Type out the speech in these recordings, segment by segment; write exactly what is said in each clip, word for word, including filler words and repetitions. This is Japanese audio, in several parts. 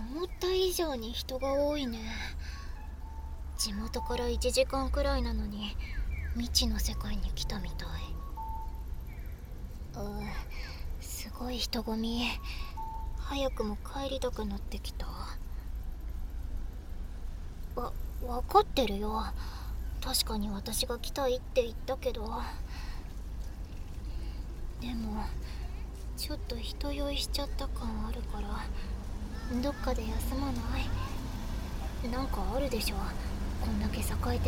思った以上に人が多いね。地元からいちじかんくらいなのに未知の世界に来たみたい。うすごい人混み。早くも帰りたくなってきた。わ、分かってるよ。確かに私が来たいって言ったけど、でもちょっと人酔いしちゃった感あるから、どっかで休まない？なんかあるでしょ、こんだけ栄えてるんだから。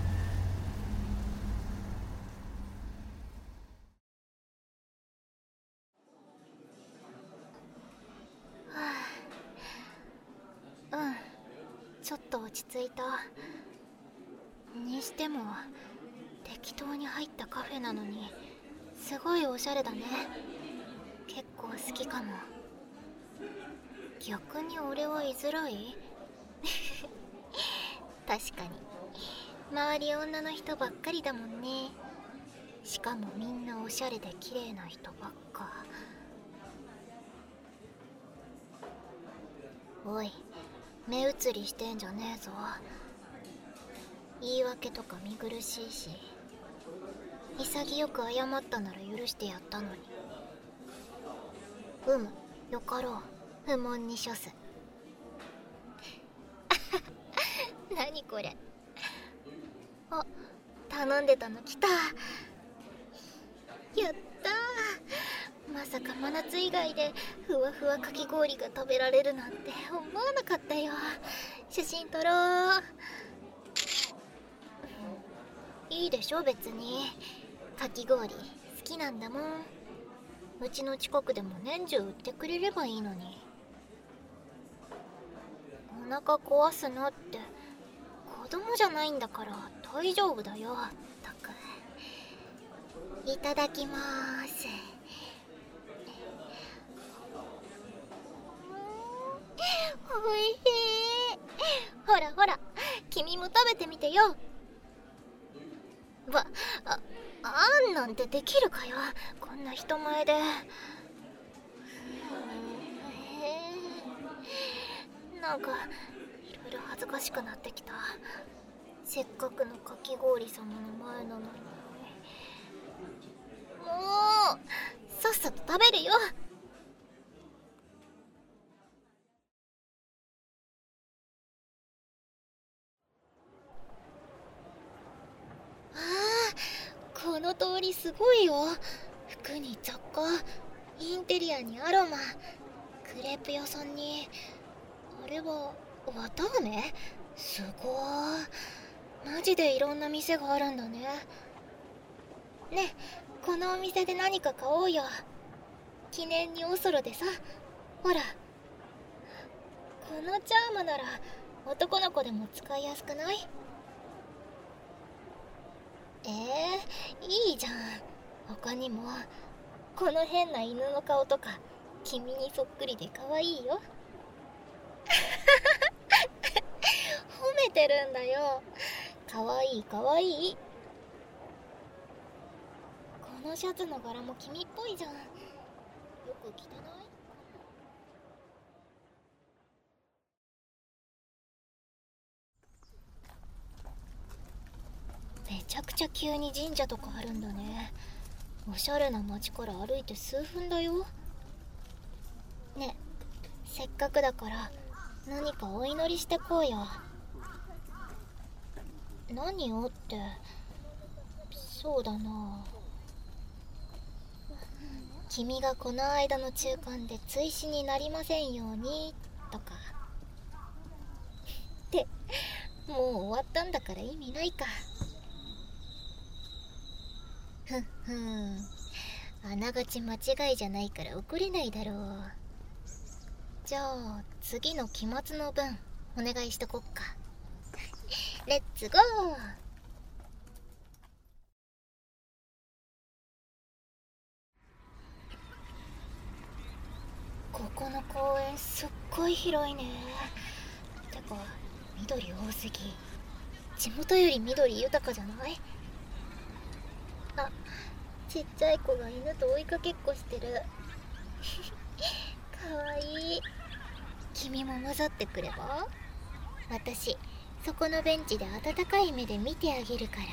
うん、ちょっと落ち着いた。にしても適当に入ったカフェなのにすごいおしゃれだね。結構好きかも。逆に俺は居づらい？確かに周り女の人ばっかりだもんね。しかもみんなおしゃれで綺麗な人ばっか。おい、目移りしてんじゃねえぞ。言い訳とか見苦しいし、潔く謝ったなら許してやったのに。うむ、よかろう、不問に処す。何これ。あ、頼んでたの来た。やったー。まさか真夏以外でふわふわかき氷が食べられるなんて思わなかったよ。写真撮ろう。いいでしょ別に。かき氷好きなんだもん。うちの近くでも年中売ってくれればいいのに。お腹壊すなって。子供じゃないんだから大丈夫だよ。ったく。いただきまーす。おいしい。ほらほら、君も食べてみてよ。わ、あ、あんなんてできるかよ、こんな人前で。なんかいろいろ恥ずかしくなってきた。せっかくのかき氷様の前なのに。もうさっさと食べるよ。ああ、この通りすごいよ。服に雑貨、インテリアにアロマ、クレープ屋さんに、あれは綿あめ。すごー。マジでいろんな店があるんだね。ねえ、このお店で何か買おうよ。記念におそろでさ。ほら、このチャームなら男の子でも使いやすくない？えー、いいじゃん。他にもこの変な犬の顔とか君にそっくりで可愛いよ。褒めてるんだよ。可愛い可愛い。このシャツの柄も君っぽいじゃん。よく着てない？めちゃくちゃ急に神社とかあるんだね。おしゃれな街から歩いて数分だよ。ねえ、せっかくだから何かお祈りしてこうよ。何をって、そうだな。君がこの間の中間で追試になりませんようにとか。ってもう終わったんだから意味ないか。ふんふん、あながち間違いじゃないから怒れないだろう。じゃあ次の期末の分お願いしとこっか。レッツゴー。ここの公園すっごい広いね。てか緑多すぎ。地元より緑豊かじゃない？あ、ちっちゃい子が犬と追いかけっこしてる。かわいい。 君も混ざってくれば？私そこのベンチで温かい目で見てあげるから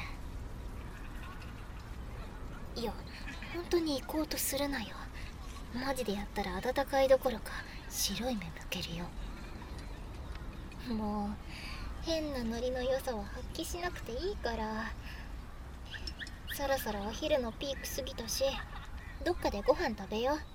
。いや、本当に行こうとするなよ。マジでやったら温かいどころか白い目向けるよ。もう変なノリの良さは発揮しなくていいから。そろそろお昼のピーク過ぎたし、どっかでご飯食べよう。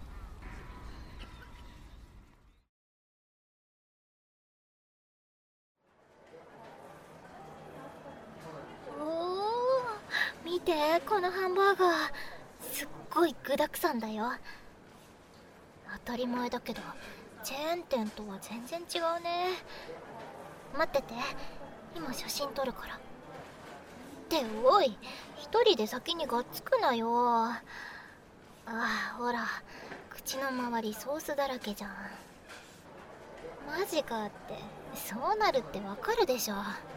見て、このハンバーガーすっごい具だくさんだよ。当たり前だけどチェーン店とは全然違うね。待ってて、今写真撮るから。っておい、一人で先にがっつくなよ。ああ、ほら口の周りソースだらけじゃん。マジかって、そうなるってわかるでしょ。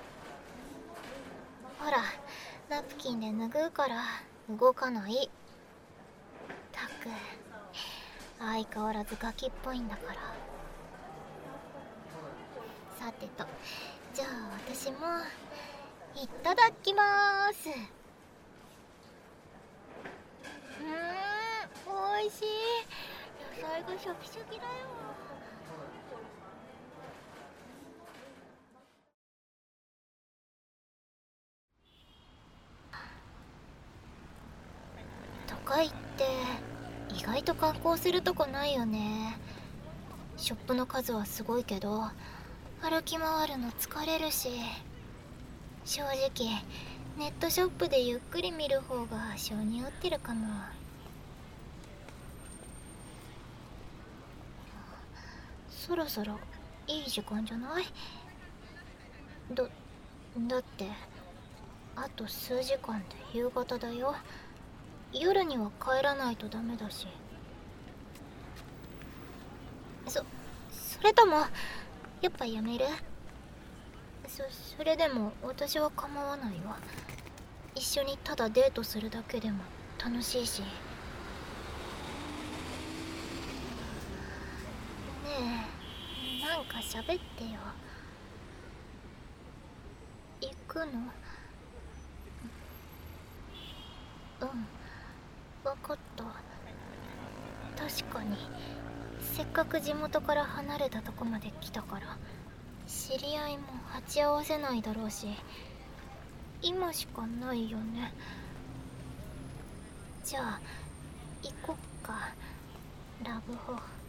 ほらナプキンで拭うから動かない。たく相変わらずガキっぽいんだから。さてと、じゃあ私もいただきまーす。うーん、おいしい。野菜がシャキシャキだよ。都会って意外と観光するとこないよね。ショップの数はすごいけど歩き回るの疲れるし、正直ネットショップでゆっくり見る方が性に合ってるかも。そろそろいい時間じゃない？だ、だってあと数時間で夕方だよ。夜には帰らないとダメだし。そ、それともやっぱやめる？そ、それでも私は構わないわ。一緒にただデートするだけでも楽しいし。ねえ、なんか喋ってよ。行くの？うん、分かった。確かにせっかく地元から離れたとこまで来たから知り合いも鉢合わせないだろうし、今しかないよね。じゃあ行こっか、ラブホ。